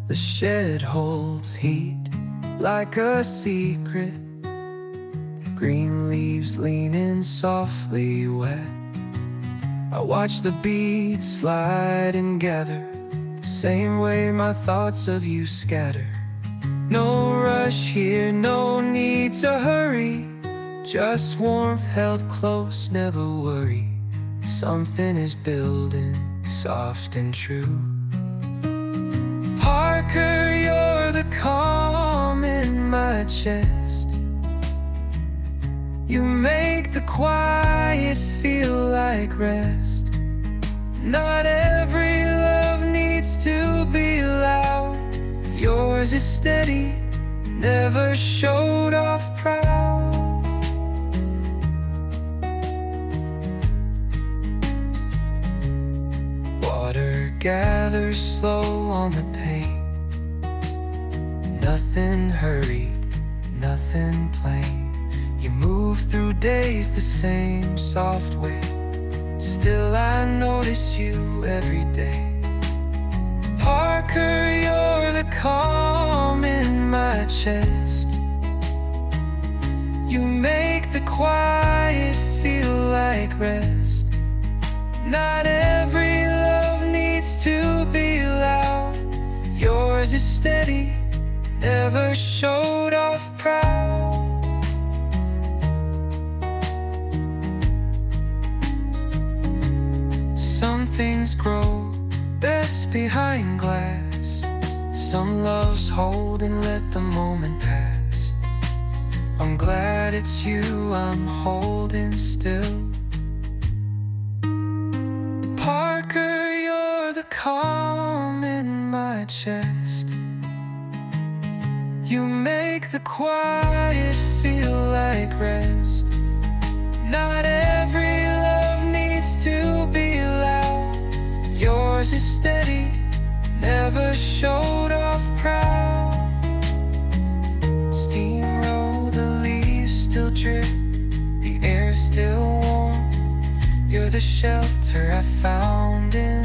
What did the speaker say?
The shed holds heat like a secret. Green leaves leaning softly wet. I watch the beads slide and gather, same way my thoughts of you scatter. No rush here, no need to hurry, just warmth held close, never worry. Something is building, soft and true. Parker, you're the calm in my chest. You make the quiet feel like rest. Not every love needs to be loud. Yours is steady, never showed off proud. Water gathers slow on the pane. Nothing hurried, nothing plain. You move through days the same soft way. Still I notice you every day. Parker, you're the calm in my chest. You make the quiet feel like rest. Not every love needs to be loud. Yours is steady, never showed off proud. Some things grow best behind glass. Some loves hold and let the moment pass. I'm glad it's you I'm holding still. Parker, you're the calm in my chest. You make the quiet feel like rest. Not every love needs to be loud. Yours is steady, never showed off proud. Steamroll, the leaves still drip, the air still warm. You're the shelter I found in